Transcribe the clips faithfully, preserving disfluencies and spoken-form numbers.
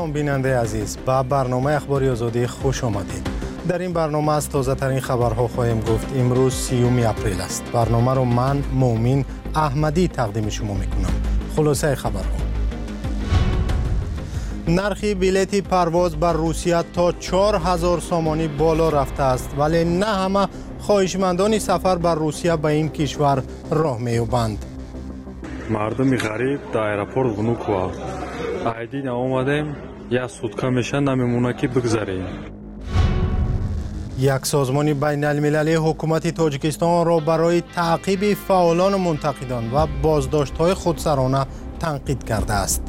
سلام بیننده عزیز، با برنامه اخباری آزادی خوش آمدید. در این برنامه از تازه ترین خبرها خواهیم گفت. امروز سیوم اپریل است. برنامه رو من مومین احمدی تقدیم شما میکنم. خلاصه خبرها: نرخ بلیط پرواز بر روسیه تا چهار هزار سامانی بالا رفته است، ولی نه همه خواهشمندان سفر بر روسیه به این کشور راه می‌یابند. مردم غریب در ایرپورت ونوکووا ایدین آمدیم یک سوتکا میشه نمیمونه که بگذاریم. یک سازمان بین المللی حکومت تاجیکستان را برای تعقیب فعالان و منتقدان و بازداشت‌های خودسرانه تنقید کرده است.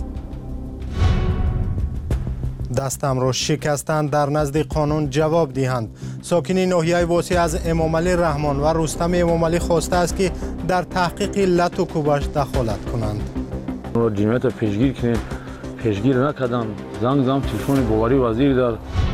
دستم را شکستند در نزد قانون جواب دهند. ساکنین ناحیه واسع از امامعلی رحمان و رستم امامعلی خواسته است که در تحقیق لط و کوبش دخالت کنند. جنایت پیشگیر کنیم، پیشگیر نکردم. زنگ زدم تلفن باوری وزیر در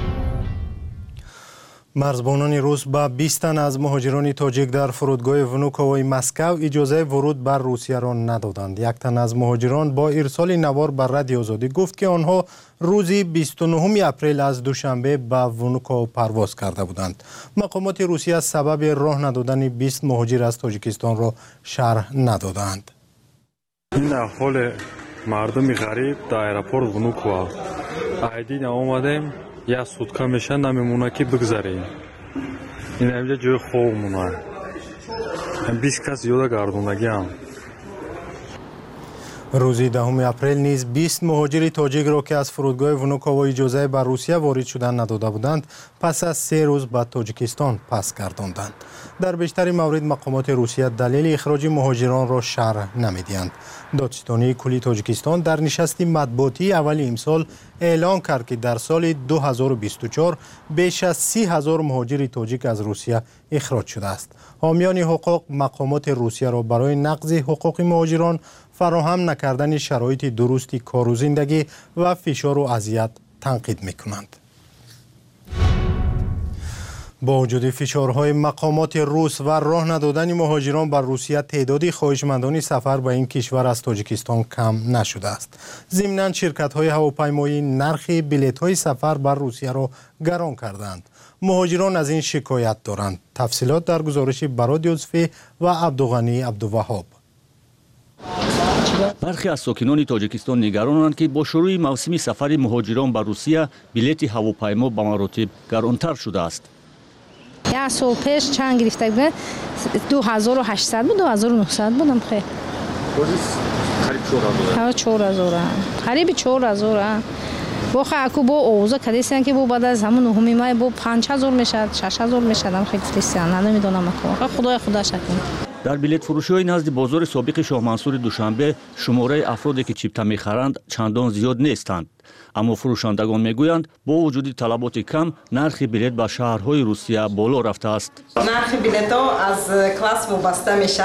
مرزبانان روس به بیست تن از مهاجران تاجیک در فرودگاه ونوکووای مسکو اجازه ورود بر روسیه را ندادند. یک تن از مهاجران با ارسال نوار بر رادیو آزادی گفت که آنها روز بیست و نهم اپریل از دوشنبه به ونوکووا پرواز کرده بودند. مقامات روسیه سبب راه ندادن بیست مهاجر از تاجیکستان را شرح ندادند. این حال مردم غریب در ایرپورت ونوکووا ایدین آمدیم یک سوتکا میشه نمیمونه که بگذاریم. این اینجا جای خوبمونه. بیست کس یودا گردوندگی هم. روز دهم اپریل نیز بیست مهاجر تاجیک را که از فرودگاه ونوکووا اجازه بر روسیه وارد شدن نداده بودند پس از سه روز به تاجیکستان پس گرداندند. در بیشتر موارد مقامات روسیه دلیل اخراج مهاجران را شرح نمیدهند. دادستانی کلی تاجیکستان در نشست مطبوعاتی اول امسال اعلام کرد که در سال دو هزار و بیست و چهار بیش از سی هزار مهاجر تاجیک از روسیه اخراج شده است. حامیان حقوق مقامات روسیه را برای نقض حقوق مهاجران، فراهم نکردن شرایط درستی کار و زندگی و فشار و اذیت تنقید می‌کنند. با وجود فشارهای مقامات روس و راه ندادن مهاجران بر روسیه، تعداد خواهشمندان سفر به این کشور از تاجیکستان کم نشده است. ضمناً شرکت‌های هواپیمایی نرخ بلیط‌های سفر بر روسیه را گران کردند. مهاجران از این شکایت دارند. تفصیلات در گزارش براد یوسفی و عبدالغنی عبدالوهاب. برخی از ساکنان تاجیکستان نگرانند که با شروع موسم سفر مهاجران به روسیه بلیط هواپیما به مراتب گرانتر شده است. یک سال پیش چند گرفته بودن دو هزار و هشتصد بود، دو هزار و نهصد بودم. خیلی قریب چهار هزار قریب چهار هزار با خاکو با اوضاع کدیسن که با بعد از همون نهمی ماه با پنج هزار میشد، شش هزار میشد. خیلی کدیسن نمیدونم اکو خدای خدا شکر. در بلیط فروشی نزد بازار سابق شاه منصور دوشنبه شماره افرادی که چیپتا میخرند چندان زیاد نیستند، اما فروشندگان میگویند با وجود طلبات کم نرخ بلیط به شهرهای روسیه بالا رفته است. نرخ بلیط ها از کلاس وابسته میشد.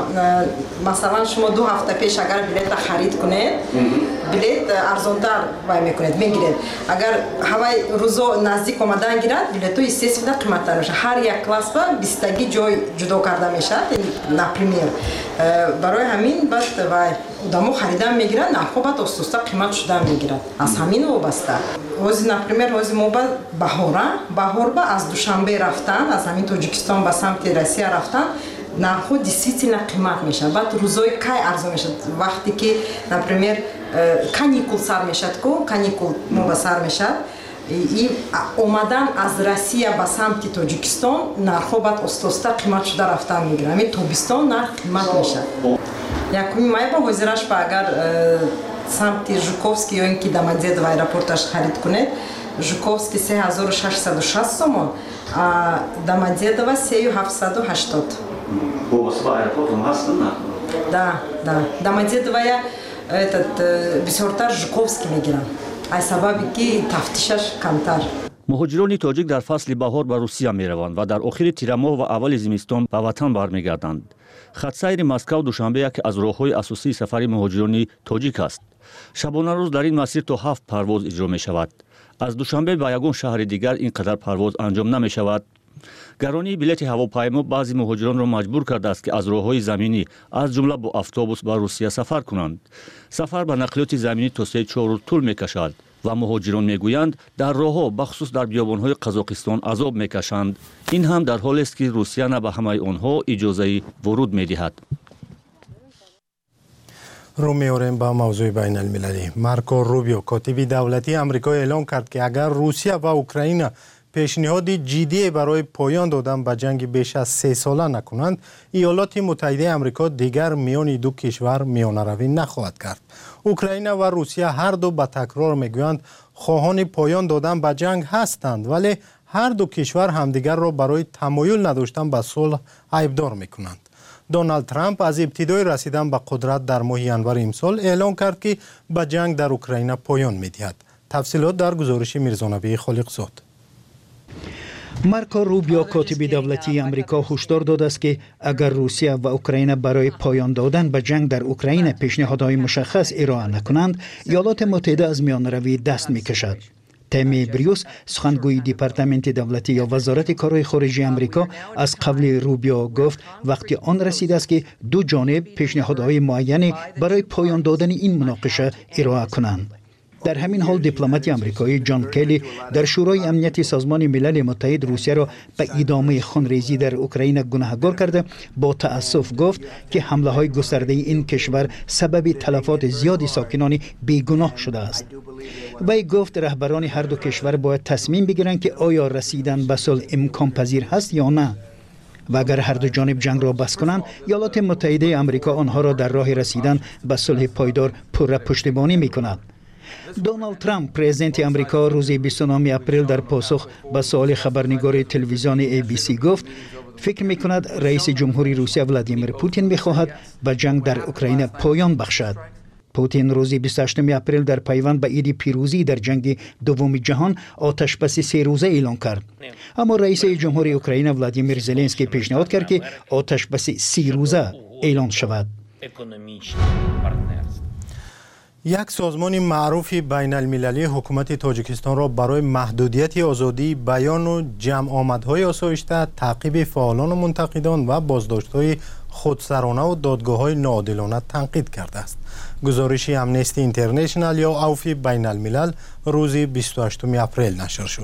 مثلا شما دو هفته پیش اگر بلیط خرید کنید بلیط ارزانتر وای میکنید میگیرید. اگر هوای روزو نزدیک اومدن گیرد بلیط ها سه فیصد قیمتتر میشه. هر یک کلاس با بیست جای جدا کرده میشد. نه پریمیر برای همین بعد وای دامو خریدن میگیرن نه خوب بعد استوستا قیمت شدن میگیرن. از همین وابسته روز نپریمیر روز ما بعد بهاره بهار با از دوشنبه رفتن از همین تاجیکستان به سمت روسیه رفتن نرخ دیسیتینا قیمت میشه. بعد روزای کی ارزان میشه وقتی که نپریمیر کانیکول سر میشد کو کانیکول مو به سر میشد. این اومدن از روسیه به سمت تاجیکستان نرخ بعد استوستا قیمت شده رفتن میگیرن. این تابستان نرخ قیمت میشه. یکمی مای با وزیرش با اگر سمت ژوکوفسکی یا اینکه دامادزیدو ایرپورتش خرید کنید ژوکوفسکی سه هزار و ششصد و شصت سومون دامادزیدو سه هزار و هفتصد و هشتاد. واسه ایرپورت هم هستن نه؟ Да, да. Домодедово этот бисёртар ژوکوفسکی میگیرن. از سببی که تفتیشش کمتر. مهاجران تاجیک در فصل بهار به روسیه میروند و در آخر تیر ماه و اول زمستان به وطن برمیگردند. خط سیر مسکو دوشنبه یکی از راههای اساسی سفر مهاجران تاجیک است. شبانه روز در این مسیر تا هفت پرواز اجرا می شود. از دوشنبه به یگان شهر دیگر اینقدر پرواز انجام نمی شود. گرانی بلیط هواپیما بعضی مهاجران را مجبور کرده است که از راههای زمینی از جمله با اتوبوس به روسیه سفر کنند. سفر به نقلیات زمینی تا سه چهار روز طول می کشد. و مهاجران میگویند در راهها بخصوص در بیابانهای قزاقستان عذاب میکشند. این هم در حالی است که روسیه نه به همه آنها اجازه ورود میدهد. رو می‌آوریم با موضوع بین المللی. مارکو روبیو کاتب دولتی آمریکا اعلام کرد که اگر روسیه و اوکراین پیشنهاد جدی برای پایان دادن به جنگ بیش از سه ساله نکنند، ایالات متحده آمریکا دیگر میان دو کشور میانه‌روی نخواهد کرد. اوکراین و روسیه هر دو به تکرار میگویند خواهان پایان دادن به جنگ هستند، ولی هر دو کشور همدیگر را برای تمایل نداشتن به صلح عیبدار میکنند. دونالد ترامپ از ابتدای رسیدن به قدرت در ماه ژانویه امسال اعلام کرد که به جنگ در اوکراین پایان می‌دهد. تفصیلات در گزارش میرزانبی خالقزاد. مارکو روبیو کاتب دولتی آمریکا هشدار داده است که اگر روسیه و اوکراین برای پایان دادن به جنگ در اوکراین پیشنهادهای مشخص ارائه نکنند، ایالات متحده از میانروی دست می‌کشد. تمی بریوس سخنگوی دپارتمنت دولتی یا وزارت کارهای خارجه آمریکا از قبل روبیو گفت وقتی آن رسیده است که دو جانب پیشنهادهای معینی برای پایان دادن این مناقشه ارائه کنند. در همین حال دیپلمات آمریکایی جان کلی در شورای امنیت سازمان ملل متحد روسیه را به ادامه خونریزی در اوکراین گناهکار کرده با تأسف گفت که حمله های گسترده این کشور سبب تلفات زیادی ساکنان بیگناه شده است. وی گفت رهبران هر دو کشور باید تصمیم بگیرند که آیا رسیدن به صلح امکان پذیر هست یا نه. و اگر هر دو جانب جنگ را بس کنند، ایالات متحده آمریکا آنها را در راه رسیدن به صلح پایدار پر پشتیبانی می‌کند. دونالد ترامپ پرزیدنت آمریکا روز بیست و نهم اپریل در پاسخ به سوال خبرنگار تلویزیون ای بی سی گفت فکر می‌کند رئیس جمهوری روسیه ولادیمیر پوتین می‌خواهد به جنگ در اوکراین پایان بخشد. پوتین روز بیست و هشتم اپریل در پیوند به عید پیروزی در جنگ دوم جهان آتشبس سه روزه اعلام کرد. اما رئیس جمهوری اوکراین ولادیمیر زلنسکی پیشنهاد کرد که آتشبس سه روزه اعلان شود. یک سازمان معروف بین المللی حکومت تاجیکستان را برای محدودیت آزادی بیان و جمع آمدهای آسایشته، تعقیب فعالان و منتقدان و بازداشت‌های خودسرانه و دادگاه‌های ناعادلانه تنقید کرده است. گزارش امنستی اینترنشنال یا عفو بین الملل روز بیست و هشتم اپریل نشر شد.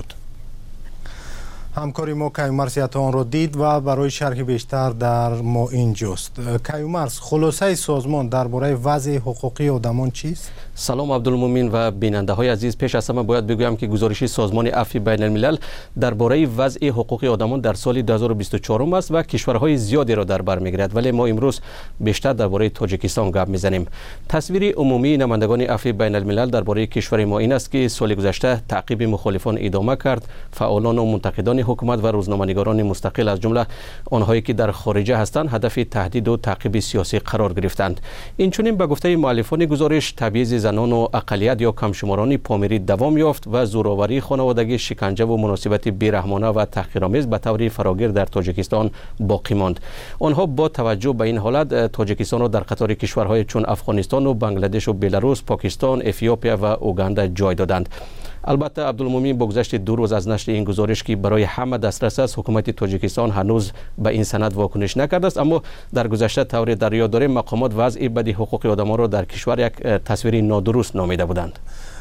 همکاری ما کیومرس آن را دید و برای شرح بیشتر در ما اینجاست. کیومرس، خلاصه سازمان درباره وضع حقوقی آدمان چیست؟ سلام عبدالمومن و بیننده های عزیز. پیش از همه باید بگویم که گزارش سازمان عفو بین الملل درباره وضع حقوق آدمان در سال دو هزار و بیست و چهار است و کشورهای زیادی را در بر میگیرد، ولی ما امروز بیشتر درباره تاجیکستان گپ میزنیم. تصویر عمومی نمایندگان عفو بین الملل درباره کشور ما این است که سال گذشته تعقیب مخالفان ادامه کرد. فعالان و منتقدان حکومت و روزنامه‌نگاران مستقل از جمله آنهایی که در خارجه هستند هدف تهدید و تعقیب سیاسی قرار گرفتند. این چنین به گفته مؤلفان گزارش تبعیض زنان و اقلیت یا کمشماران پامیری دوام یافت و زورآوری خانوادگی، شکنجه و مناسبت بیرحمانه و تحقیرآمیز به طور فراگیر در تاجیکستان باقی ماند. آنها با توجه به این حالت تاجیکستان را در قطار کشورهای چون افغانستان و بنگلادش و بلاروس، پاکستان، اتیوپیا و اوگاندا جای دادند. البته عبدالمومن بگذشت دو روز از نشر این گزارش که برای همه دسترس است، حکومت تاجیکستان هنوز به این سند واکنش نکرده است، اما در گذشته طور در یاد داریم مقامات وضع بد حقوق آدمان را در کشور یک تصویر نادرست نامیده بودند.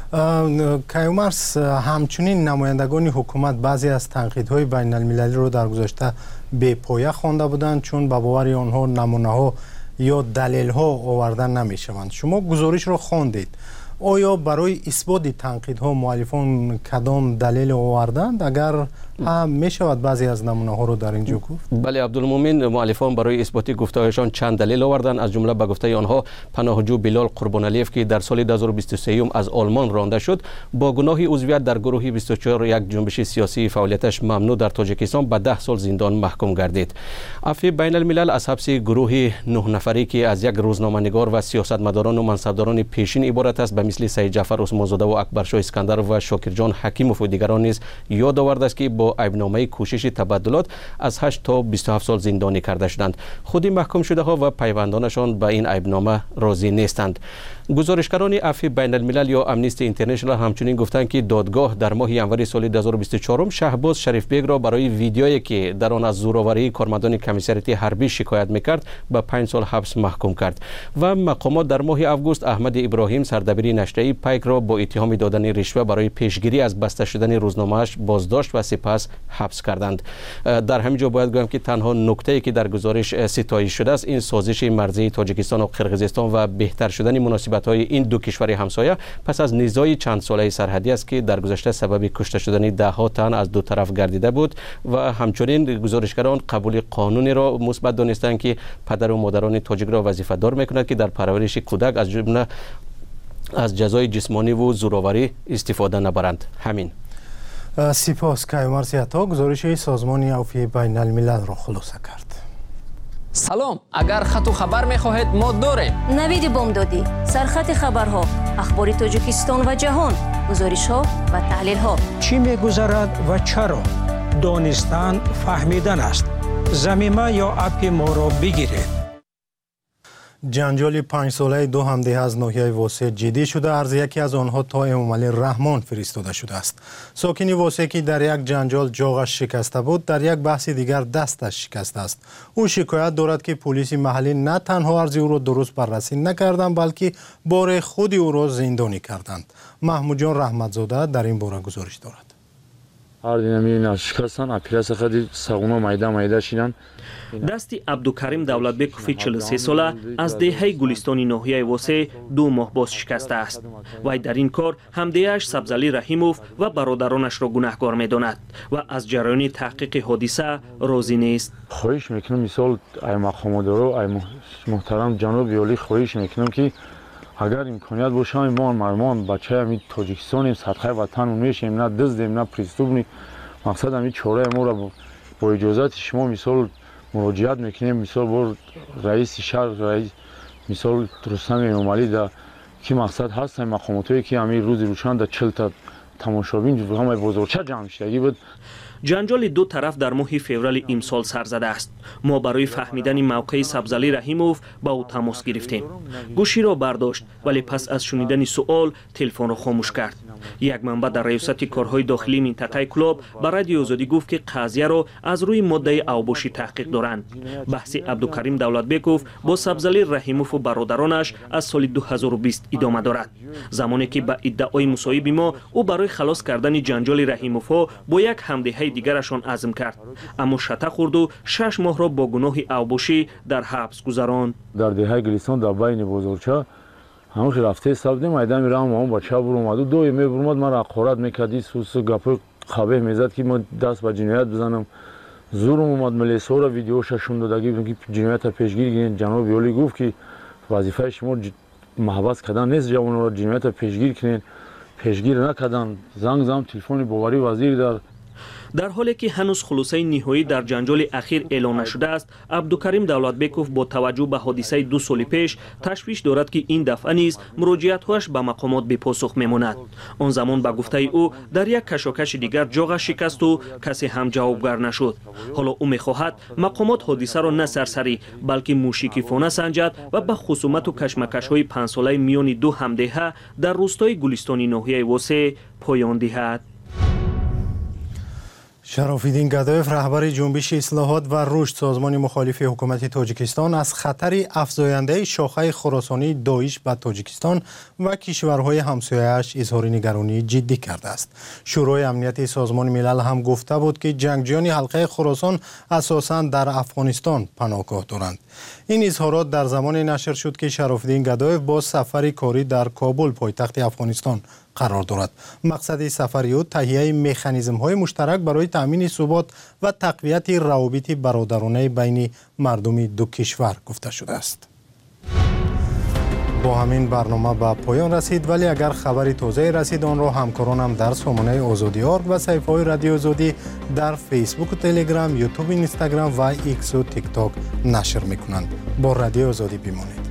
کیومرس، همچنین نمایندگان حکومت بعضی از تنقیدهای بین المللی را در گذشته بی پایه خوانده بودند چون به باور آنها نمونه ها یا دلیل ها آورده نمی شوند. شما گزارش را خواندید. آیا برای اثبات تنقیدها مؤلفان کدام دلیل آوردند؟ اگر هم می شود بعضی از نمونه ها رو در اینجا گفت؟ بله عبدالمومن، مؤلفان برای اثبات گفتهایشان چند دلیل آوردند. از جمله به گفته آنها پناهجو بلال قربانعلیف که در سال دو هزار و بیست و سه از آلمان رانده شد با گناه عضویت در گروه بیست و چهار یک جنبش سیاسی فعالیتش ممنوع در تاجیکستان به ده سال زندان محکوم گردید. عفو بین الملل از حبس گروه نه نفری که از یک روزنامه‌نگار و سیاستمداران و منصبداران پیشین عبارت است به مثل سید جعفر عثمانزاده و اکبرشاه اسکندر و شاکرجان حکیموف و دیگران نیز یاد آورده است که با عیبنامه کوشش تبادلات از هشت تا بیست و هفت سال زندانی کرده شدند. خود محکوم شده ها و پیوندانشان به این عیبنامه راضی نیستند. گزارشگران عفو بین الملل یا امنیستی اینترنشنال همچنین گفتند که دادگاه در ماه ینوری سال دو هزار و بیست و چهار شهباز شریف بیگ را برای ویدیویی که در آن از زورآوری کارمندان کمیسریت حربی شکایت میکرد به پنج سال حبس محکوم کرد و مقامات در ماه آگوست احمد ابراهیم سردبیر نشریه پیک را با اتهام دادن رشوه برای پیشگیری از بسته شدن روزنامه‌اش بازداشت و سپس حبس کردند. در همین جا باید گویم که تنها نکته‌ای که در گزارش ستایش شده است این سازش مرزی تاجیکستان و قرقیزستان و بهتر شدن مناسبت‌های این دو کشور همسایه پس از نزاع چند ساله سرحدی است که در گذشته سبب کشته شدن ده ها تن از دو طرف گردیده بود و همچنین گزارشگران قبول قانونی را مثبت دانستند که پدر و مادران تاجیک را وظیفه دار می‌کند که در پرورش کودک از جمله از جزای جسمانی و زورآوری استفاده نبرند. همین. سپاس کیومرث عطا گزارش سازمان عفو بین الملل را خلاصه کرد. سلام، اگر خط و خبر می‌خواهید ما داریم. نوید بامدادی، سرخط خبرها، اخبار تاجیکستان و جهان، گزارش‌ها و تحلیل‌ها. چی می‌گذرد و چرا؟ دانستن فهمیدن است. زمینه یا اپ ما را بگیرید. جنجال پنج ساله دو همدیه از ناحیه واسه جدی شده، عرض یکی از آنها تا امامعلی رحمان فرستاده شده است. ساکن واسه که در یک جنجال جاغش شکسته بود، در یک بحث دیگر دستش شکسته است. او شکایت دارد که پلیس محلی نه تنها عرض او را درست بررسی نکردند بلکه بار خود او را زندانی کردند. محمود جان رحمتزاده در این باره گزارش دارد. هر دینمی شکستن اپیراس خدی ساغونا مایده مایده شینن. دستی عبدالکریم دولتبکوف چهل و سه ساله از دهه گلستانی ناحیه واسه دو ماه باز شکسته است. وی در این کار همدیه‌اش سبزعلی رحیموف و برادرانش را گناهکار می‌داند و از جریان تحقیق حادثه راضی نیست. خواهش میکنم مثال ای مقامدارو ای محترم جناب یالی خواهش میکنم که اگر امکانیت باشه ما مرمان بچه همین تاجیکستان صدقه وطن میشیم نه دزدیم نه پریستوبنی مقصد همین چاره ما را با اجازت شما مثال مراجعت میکنیم مثال با رئیس شهر رئیس مثال رستم امامعلی در کی مقصد هست مقاماتی که همین روز روشن در چهل تا تماشابین همه بازارچه جمع شدگی بود. جنجال دو طرف در ماه فوریه امسال سر زده است. ما برای فهمیدن موقع سبزعلی رحیموف با او تماس گرفتیم. گوشی را برداشت ولی پس از شنیدن سوال تلفن را خاموش کرد. یک منبع در ریاست کارهای داخلی منطقه کلاب به رادیو آزادی گفت که قضیه را از روی ماده اوباشی تحقیق دارند. بحث عبدالکریم دولتبکوف با سبزعلی رحیموف و برادرانش از سال دو هزار و بیست ادامه دارد. زمانی که به ادعای مصاحب ما او برای خلاص کردن جنجال رحیموف ها با یک همدیه دیگرشان عزم کرد، اما شته خورد و شش ماه را با گناه اوباشی در حبس گذراند. در دهه گلستان در بین بازارچه همون رفته سبدیم ایدم میرم اون بچه بر اومد و دوی می برمد من حقارت میکردی سوس گپ خبه میزد که من دست به جنایت بزنم زورم اومد ملیسا را ویدیوش شون دادگی که جنایت پیشگیری گیرین. جناب یالی گفت که وظیفه شما محبس کردن نیست، جوان را جنایت پیشگیر کنین، پیشگیر نکردن. زنگ زدم تلفن باوری وزیر در در حالی که هنوز خلاصه نهایی در جنجال اخیر اعلام نشده است، عبدالکریم دولتبکوف با توجه به حادثه دو سال پیش تشویش دارد که این دفعه نیز مراجعت‌هایش به مقامات بی پاسخ میماند. آن زمان به گفته او در یک کشاکش دیگر جاغش شکست و کسی هم جوابگر نشد. حالا او می‌خواهد مقامات حادثه را نه سرسری بلکه موشکیفانه سنجد و به خصومت و کشمکش‌های پنج ساله میان دو همدیه در روستای گلستانی ناحیه واسه پایان دهد. شراف‌الدین گدایف رهبر جنبش اصلاحات و رشد سازمان مخالف حکومت تاجیکستان از خطر افزاینده شاخه خراسانی داعش به تاجیکستان و کشورهای همسایه‌اش اظهار نگرانی جدی کرده است. شورای امنیت سازمان ملل هم گفته بود که جنگجویان حلقه خراسان اساساً در افغانستان پناهگاه دارند. این اظهارات در زمان نشر شد که شراف‌الدین گدایف با سفر کاری در کابل پایتخت افغانستان قرار دارد. مقصد سفر او تهیه مکانیزم‌های مشترک برای تامین ثبات و تقویت روابط برادرانه بین مردم دو کشور گفته شده است. با همین برنامه به پایان رسید، ولی اگر خبری تازه رسید آن را همکارانم در سامانه آزادی ارگ و صفحه‌های رادیو آزادی در فیسبوک و تلگرام، یوتیوب، اینستاگرام و ایکس و تیک تاک نشر می‌کنند. با رادیو آزادی بمانید.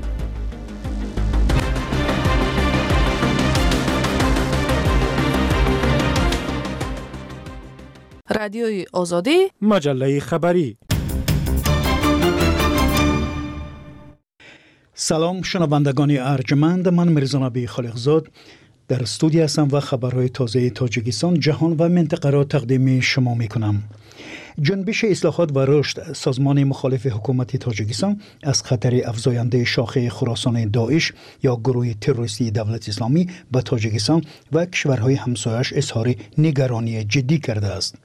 رادیوی آزادی، مجله خبری. سلام شنوندگان ارجمند، من میرزا خالقزاد در استودیو هستم و خبرهای تازه تاجیکستان، جهان و منطقه را تقدیم شما میکنم. جنبش اصلاحات و رشد، سازمان مخالف حکومت تاجیکستان از خطر افزاینده شاخه خراسان داعش یا گروه تروریستی دولت اسلامی به تاجیکستان و کشورهای همسایه‌اش اظهار نگرانی جدی کرده است.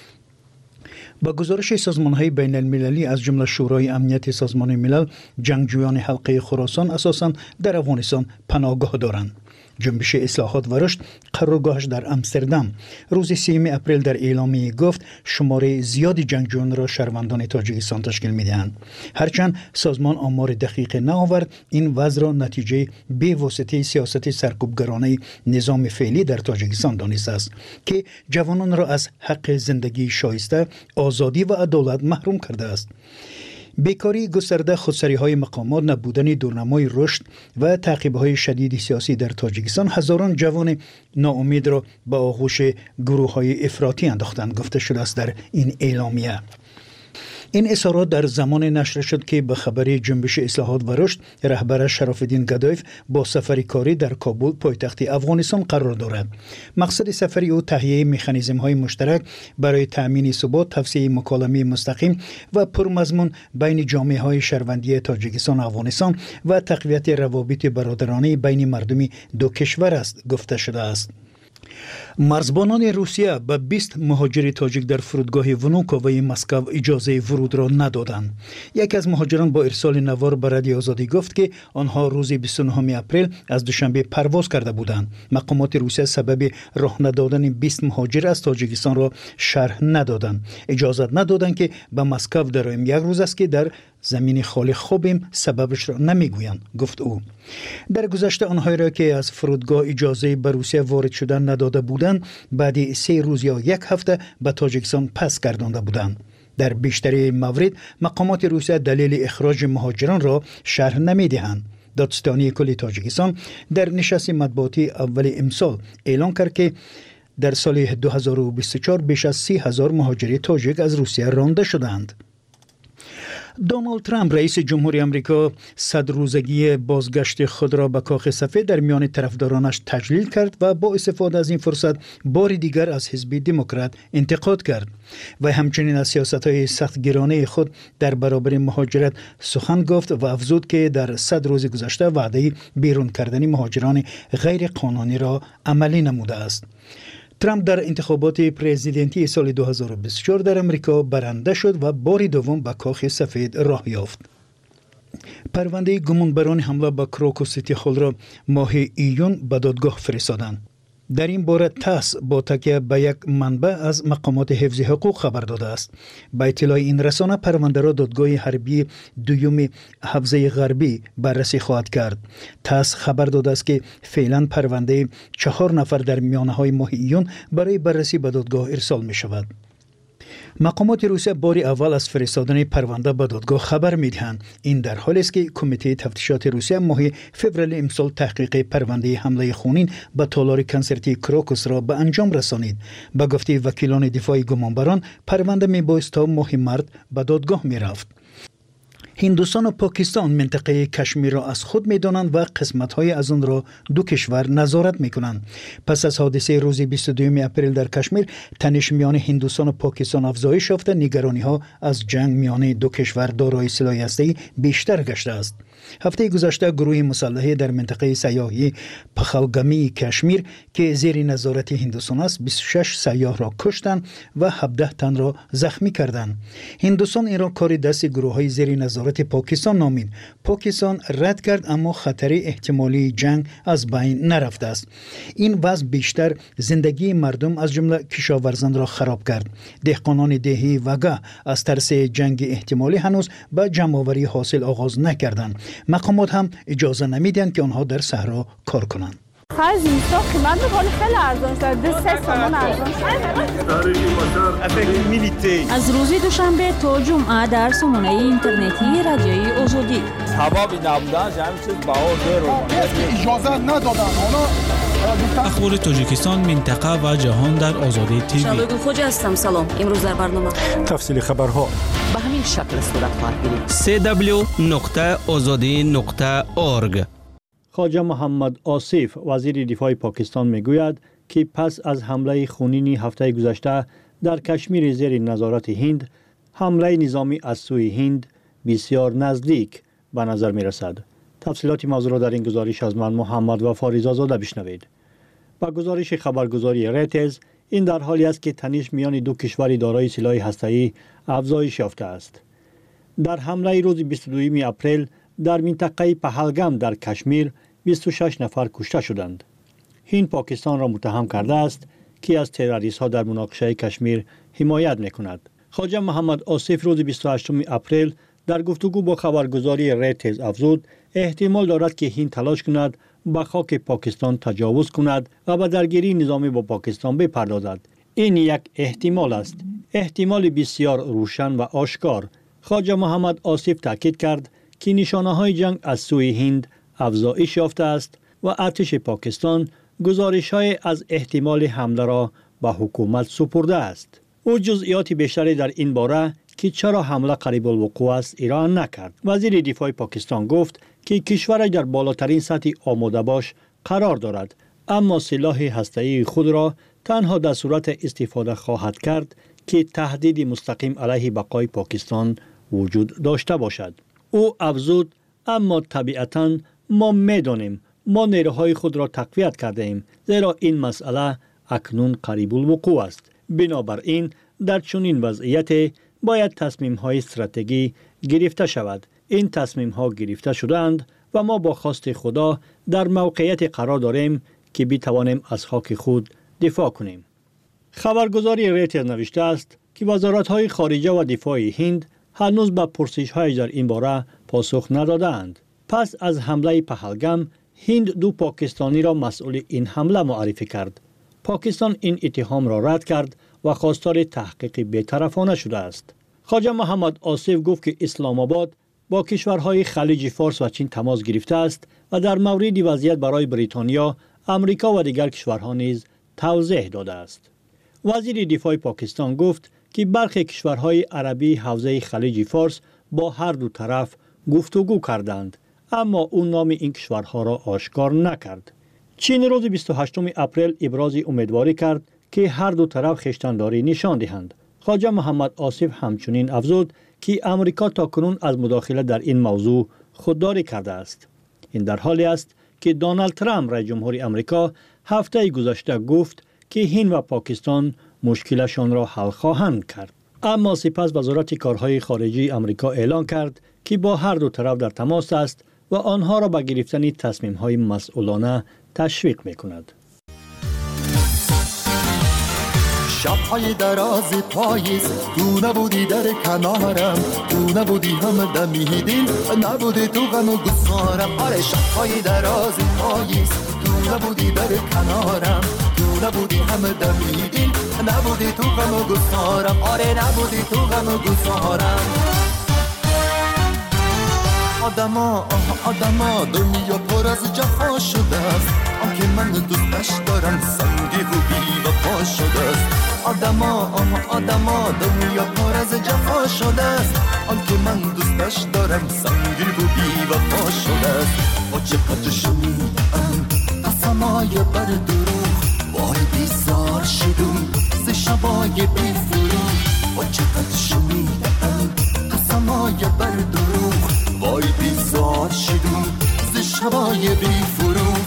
با گزارش سازمان‌های بین المللی از جمله شورای امنیت سازمان ملل، جنگجویان حلقه خراسان اساساً در افغانستان پناهگاه دارند. جنبش اصلاحات و رشد قرارگاهش در امستردام روز سوم اپریل در اعلامیه گفت شماره زیادی جنگجویان را شهروندان تاجیکستان تشکیل می‌دهند. هرچند سازمان آمار دقیق نآورد، این وضع را نتیجه به واسطه سیاست سرکوبگرانه نظام فعلی در تاجیکستان دانسته است که جوانان را از حق زندگی شایسته، آزادی و عدالت محروم کرده است. بیکاری گسترده، خودسری‌های مقامات، نبودن دورنمای رشد و تعقیب‌های شدید سیاسی در تاجیکستان هزاران جوان ناامید را به آغوش گروه‌های افراطی انداختند، گفته شده است در این اعلامیه. این اظهارات در زمان نشر شد که به خبر جنبش اصلاحات و رشد رهبر شراف‌الدین گدایف با سفری کاری در کابل پایتخت افغانستان قرار دارد. مقصد سفری او تهیه مکانیزم‌های مشترک برای تأمین ثبات، توسعه مکالمه مستقیم و پرمضمون بین جامعه‌های شهروندی تاجیکستان و افغانستان و تقویت روابط برادرانه بین مردم دو کشور است، گفته شده است. مرزبانان روسیه به بیست مهاجر تاجیک در فرودگاه ونوکووی مسکو اجازه ورود را ندادند. یکی از مهاجران با ارسال نوار به رادیو آزادی گفت که آنها روز بیست و نهم اپریل از دوشنبه پرواز کرده بودند. مقامات روسیه سبب راه ندادن بیست مهاجر از تاجیکستان را شرح ندادند. اجازه ندادند که به مسکو درایم. یک روز است که در زمین خالی خوبیم، سببش را نمیگویند، گفت او. در گذشته آنهایی را که از فرودگاه اجازه به روسیه وارد شدن نداده بودند بعد سه روز یا یک هفته به تاجیکستان پس گردانده بودند. در بیشتر موارد مقامات روسیه دلیل اخراج مهاجران را شرح نمیدهند. دادستانی کل تاجیکستان در نشست مطبوعاتی اول امسال اعلان کرد که در سال دو هزار و بیست و چهار بیش از سی هزار مهاجر تاجیک از روسیه رانده شدند. دونالد ترامپ رئیس جمهوری آمریکا صد روزگی بازگشت خود را به کاخ سفید در میان طرفدارانش تجلیل کرد و با استفاده از این فرصت بار دیگر از حزب دموکرات انتقاد کرد و همچنین از سیاست‌های سختگیرانه خود در برابر مهاجرت سخن گفت و افزود که در صد روز گذشته وعده بیرون کردن مهاجران غیر قانونی را عملی نموده است. ترامپ در انتخابات پرزیدنتی سال دو هزار و بیست و چهار در امریکا برنده شد و بار دوم به کاخ سفید راه یافت. پرونده گمانبران حمله به کراکو سیتی هال را ماه ایون به دادگاه فرستادند. در این باره تاس با تکیه به یک منبع از مقامات حفظ حقوق خبر داده است. با اطلاع این رسانه پرونده را دادگاه حربی دوم حوزه غربی بررسی خواهد کرد. تاس خبر داده است که فعلا پرونده چهار نفر در میانه های ماه ایون برای بررسی به دادگاه ارسال می شود. مقامات روسیه بار اول از فرستادن پرونده به دادگاه خبر می‌دهند. این در حالی است که کمیته تفتیشات روسیه ماه فوریه امسال تحقیق پرونده حمله خونین به تالار کنسرتی کراکوس را به انجام رسانید. به گفته وکیلان دفاع گمانبران پرونده میبایست تا ماه مارس به دادگاه میرفت. هندوستان و پاکستان منطقه کشمیر را از خود می‌دانند و قسمت‌های از آن را دو کشور نظارت می‌کنند. پس از حادثه روز بیست و دوم اپریل در کشمیر، تنش میان هندوستان و پاکستان افزایش یافته، نگرانی‌ها از جنگ میان دو کشور دارای سلاح هسته‌ای بیشتر گشته است. هفته گذشته گروه مسلح در منطقه سیاحی پخلگامی کشمیر که زیر نظارت هندوستان است بیست و شش سیاح را کشتند و هفده تن را زخمی کردند. هندوستان این را کار دست گروه‌های زیر نظارت پاکستان نامید. پاکستان رد کرد اما خطر احتمالی جنگ از بین نرفته است. این وضع بیشتر زندگی مردم از جمله کشاورزان را خراب کرد. دهقانان دهی وگه از ترس جنگ احتمالی هنوز به جمع‌آوری حاصل آغاز نکردند. مقامات هم اجازه نمیدن که آنها در صحرا کار کنند. خرج زمستان قیمت میکنه خیلی ارزان شده دو سه تومن ارزان شده. از روز دوشنبه تا جمعه در سامانه اینترنتی رادیوی آزادی سبب نبودن همین چیز بهار رو اجازه ندادن اونا. اخبار تاجیکستان، منطقه و جهان در آزادی تیوی. شادو خوجا هستم. سلام. امروز در برنامه تفصیل خبرها به همین شکل صورت خواهد گرفت. سه دبلیو نقطه آزادی نقطه اورگ. خواجه محمد آصف وزیر دفاع پاکستان میگوید که پس از حمله خونین هفته گذشته در کشمیر زیر نظارت هند، حمله نظامی از سوی هند بسیار نزدیک به نظر می رسد. تفصیلات موضوع را در این گزارش از من محمد وفا رضازاده بشنوید. با گزارش خبرگزاری ریترز، این در حالی است که تنش میان دو کشور دارای سلاح هسته‌ای افزایش یافته است. در حمله روز بیست و دوم اپریل در منطقه پهلگام در کشمیر بیست و شش نفر کشته شدند. هند پاکستان را متهم کرده است که از تروریست ها در مناقشه کشمیر حمایت میکند. خواجه محمد آصف روز بیست و هشتم اپریل در گفتگو با خبرگزاری ریترز افزود احتمال دارد که هند تلاش کند به خاک پاکستان تجاوز کند و به درگیری نظامی با پاکستان بپردازد. این یک احتمال است، احتمال بسیار روشن و آشکار. خواجه محمد آصف تاکید کرد که نشانه های جنگ از سوی هند افزایش یافته است و ارتش پاکستان گزارش های از احتمال حمله را به حکومت سپرده است. او جزئیات بیشتری در این باره که چرا حمله قریب الوقوع است ایران نکرد. وزیر دفاع پاکستان گفت که کشور در بالاترین سطح آماده باش قرار دارد، اما سلاح هسته‌ای خود را تنها در صورت استفاده خواهد کرد که تهدید مستقیم علیه بقای پاکستان وجود داشته باشد. او افزود اما طبیعتاً ما می‌دانیم ما نیروهای خود را تقویت کرده ایم، زیرا این مسئله اکنون قریب الوقوع است. بنابراین در چنین وضعیت باید تصمیم‌های استراتژی گرفته شود. این تصمیم‌ها گرفته شدند و ما با خواست خدا در موقعیت قرار داریم که بتوانیم از خاک خود دفاع کنیم. خبرگزاری ریترز نوشته است که وزارت‌های خارجه و دفاع هند هنوز به پرسش‌های در این باره پاسخ ندادند. پس از حمله پهلگام، هند دو پاکستانی را مسئول این حمله معرفی کرد. پاکستان این اتهام را رد کرد و خواستار تحقیق بی‌طرفانه شده است. خواجه محمد آصف گفت که اسلام آباد با کشورهای خلیج فارس و چین تماس گرفته است و در مورد وضعیت برای بریتانیا، امریکا و دیگر کشورها نیز توضیح داده است. وزیر دفاع پاکستان گفت که برخی کشورهای عربی حوزه خلیج فارس با هر دو طرف گفتگو کردند، اما او نام این کشورها را آشکار نکرد. چین روز بیست و هشتم اپریل ابراز امیدواری کرد که هر دو طرف خویشتنداری نشان دهند. خواجه محمد آصف همچنین افزود که امریکا تاکنون از مداخله در این موضوع خودداری کرده است. این در حالی است که دونالد ترامپ رئیس جمهور امریکا هفته گذشته گفت که هند و پاکستان مشکلشان را حل خواهند کرد. اما سپس وزارت کارهای خارجه امریکا اعلان کرد که با هر دو طرف در تماس است و آنها را به گرفتن تصمیم‌های مسئولانه تشویق می‌کند. شب‌های دراز پاییز تو نبودی در کنارم، تو نبودی هم دمیدین، نبودی تو غم و گسارم. آره شب‌های دراز پاییز تو نبودی در کنارم، تو نبودی هم دمیدین، نبودی تو غم و گسارم. آره نبودی تو غم و گسارم. آدما آدما دنیا پر از جفا شده است، آنکه من دوستش دارم سنگی و بی وفا شده است. آدما آدما دنیا پر از جفا شده است، آنکه من دوستش دارم سنگی و بی وفا شده است. با چقدر شنیدم قسمای بر دروغ، وای بیزار شدم ز شبای بی فروغ. با چقدر شنیدم قسمای بر دروغ، وای بیزار شدم ز شبای بی فروغ.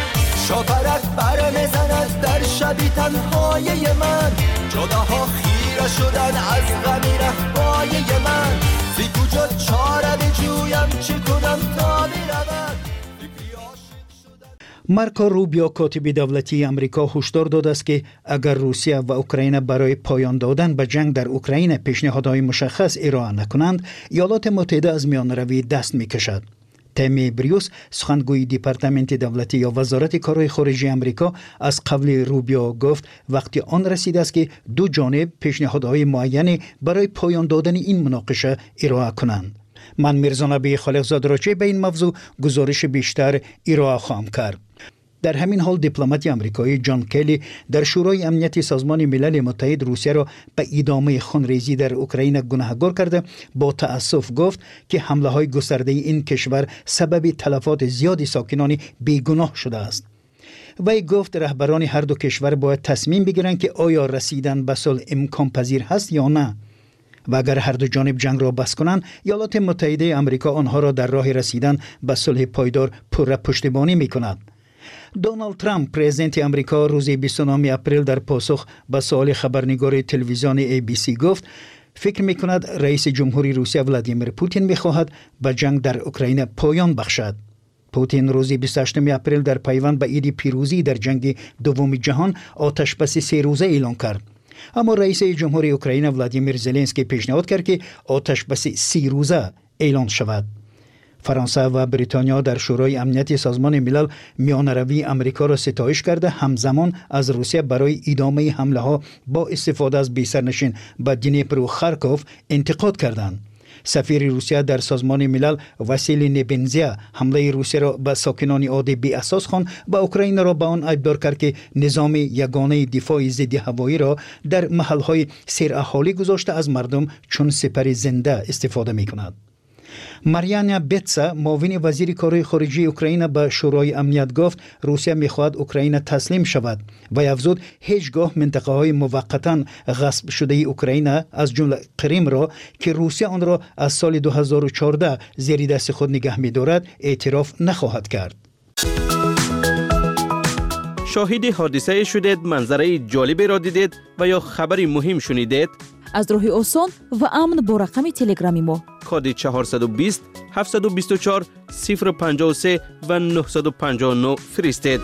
شاپرک بر میزند در شبی تنهای من، جداها خیر خیره شدن از غمی رهبای من، زی کجا چاره بجویم چه کنم تا برود. مارکو روبیو کاتب دولتی آمریکا هشدار داده است که اگر روسیه و اوکراین برای پایان دادن به جنگ در اوکراین پیشنهادهای مشخص ارائه نکنند، ایالات متحده از میانروی دست میکشد. تمی بریوس سخنگوی دپارتمنت دولتی یا وزارت کارهای خارجه آمریکا از قبل روبیو گفت وقتی آن رسیده است که دو جانب پیشنهادهای معینی برای پایان دادن این مناقشه ارائه کنند. من میرزا نبی خالقزاده را چه به این موضوع گزارش بیشتر ارائه خواهم کرد. در همین حال دیپلمات آمریکایی جان کلی در شورای امنیت سازمان ملل متحد روسیه را به ادامه خونریزی در اوکراین گناهکار کرده با تأسف گفت که حمله های گسترده این کشور سبب تلفات زیادی ساکنان بیگناه شده است. وی گفت رهبران هر دو کشور باید تصمیم بگیرند که آیا رسیدن به صلح امکان پذیر هست یا نه. و اگر هر دو جانب جنگ را بس کنند، ایالات متحده آمریکا آنها را در راه رسیدن به صلح پایدار پر پشتیبانی می‌کند. دونالد ترامپ پرزیدنت آمریکا روز بیست و نهم اپریل در پاسخ به سوال خبرنگار تلویزیون ای بی سی گفت فکر می‌کند رئیس جمهوری روسیه ولادیمیر پوتین می‌خواهد به جنگ در اوکراین پایان بخشد. پوتین روز بیست و هشتم اپریل در پیوند به عید پیروزی در جنگ دوم جهان آتش بس سه روزه اعلان کرد. اما رئیس جمهوری اوکراین ولادیمیر زلنسکی پیشنهاد کرد که آتش بس سی روزه اعلان شود. فرانسه و بریتانیا در شورای امنیت سازمان ملل میانروی آمریکا را ستایش کرده همزمان از روسیه برای ادامه حمله ها با استفاده از بی‌سرنشین به دنیپر و خارکوف انتقاد کردند. سفیر روسیه در سازمان ملل واسیلی نبنزیا حمله روسیه را به ساکنان عادی بی اساس خواند و اوکراین را به آن ادعا کرد که نظام یگانه دفاع ضد هوایی را در محل‌های سیراحالی گذاشته از مردم چون سپر زنده استفاده می‌کند. ماریانا بتسا معاون وزیر کارهای خارجه اوکراین به شورای امنیت گفت روسیه می‌خواهد اوکراین تسلیم شود و افزود هیچگاه منطقه‌های موقتاً غصب شده اوکراین از جمله کریم را که روسیه آن را از سال دو هزار و چهارده زیر دست خود نگه می‌دارد اعتراف نخواهد کرد. شاهد حادثه شدید، منظره جالبی را دیدید و یا خبری مهم شنیدید؟ از راه آسان و امن با رقم تلگرامی ما کد چهارصد و بیست هفتصد و بیست و چهار صفر پنجاه و سه و نهصد و پنجاه و نه فرستید.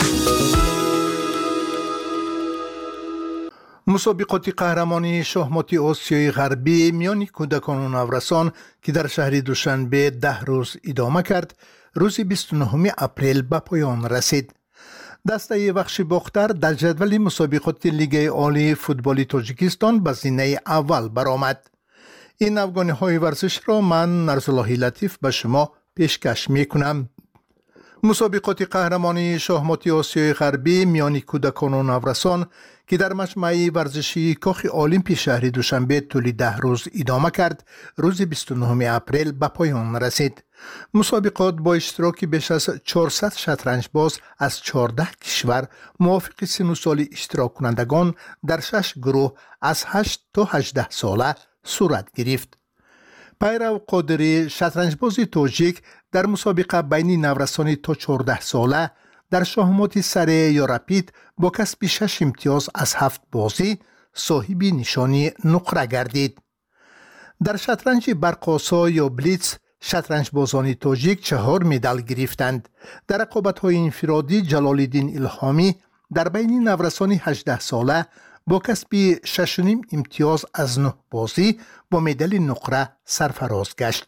مسابقات قهرمانی شاهمات آسیای غربی میان کودکان و نورسان که در شهر دوشنبه ده روز ادامه کرد، روز بیست و نهم اپریل به پایان رسید. دسته بخش باختر در جدول مسابقات لیگ عالی فوتبال تاجیکستان به زینه اول برآمد. این افغانی های ورزش را من نرزالله لطیف به شما پیشکش می کنم. مسابقات قهرمانی شاهمات آسیای غربی میان کودکان و نورسان که در مجمع ورزشی کاخ المپی شهر دوشنبه طول ده روز ادامه کرد، روز بیست و نهم اپریل به پایان رسید. مسابقات با اشتراک بیش از چهارصد شطرنج باز از چهارده کشور موافق سن و سال اشتراک کنندگان در شش گروه از هشت تا هجده ساله صورت گرفت. پیرو قادری شطرنج بازی تاجیک در مسابقه بین نورسان تا چهارده ساله در شاهمات سره یا رپید با کسب شش امتیاز از هفت بازی صاحب نشانی نقره گردید. در شطرنج برقاسا یا بلیتز شطرنج بازان تاجیک چهار مدال گرفتند. در رقابت‌های انفرادی جلال الدین الهامی در بین نورسان هجده ساله با کسب شش و نیم امتیاز از نه بازی با مدال نقره سرفراز گشت.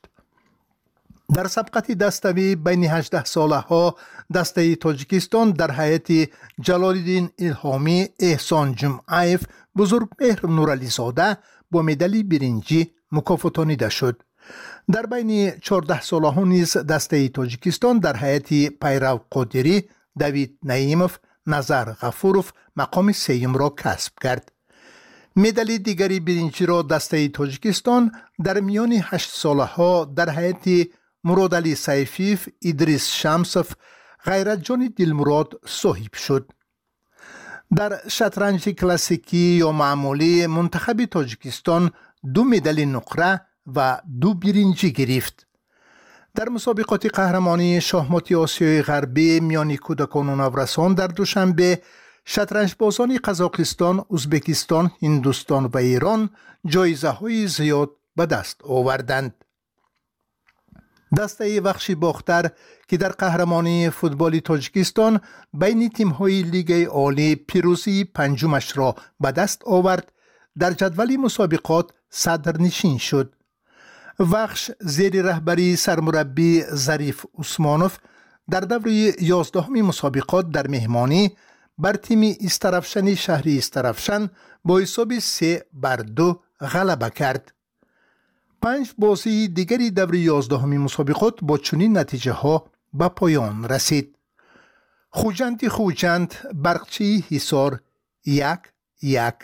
در سبقت دستوی بین هجده ساله ها دسته تاجیکستان در هیئت جلال الدین الهامی احسان جمعیف بزرگمهر نورعلی زاده با مدال برنجی مکافاتانیده شد. در بین چهارده ساله ها نیز دسته تاجیکستان در هیئت پیرو قادری دوید نعیموف نظر غفوروف مقام سیم را کسب کرد. مدال دیگری برنجی را دسته تاجیکستان در میان هشت ساله ها در هیئت مرادعلی سیفیف، ادریس شمسوف، غیرت جان دلمراد صاحب شد. در شطرنج کلاسیکی یا معمولی منتخب تاجیکستان دو مدال نقره و دو برنجی گرفت. در مسابقات قهرمانی شاهمات آسیای غربی میان کودکان و نورسان در دوشنبه شطرنجبازان قزاقستان، ازبکستان، هندوستان و ایران جایزه های زیاد به دست آوردند. دسته وخش باختر که در قهرمانی فوتبال تاجیکستان بین تیم‌های لیگ عالی پیروزی پنجمش را به دست آورد، در جدول مسابقات صدرنشین شد. وخش زیر رهبری سرمربی ظریف عثمانوف در دور یازدهم مسابقات در مهمانی بر تیم استرفشن شهری استرفشن با حساب سه بر دو غلبه کرد. پنج بازی دیگری دور یازدهم مسابقات با چنین نتیجه ها به پایان رسید. خوجند خوجند برقچی حصار یک یک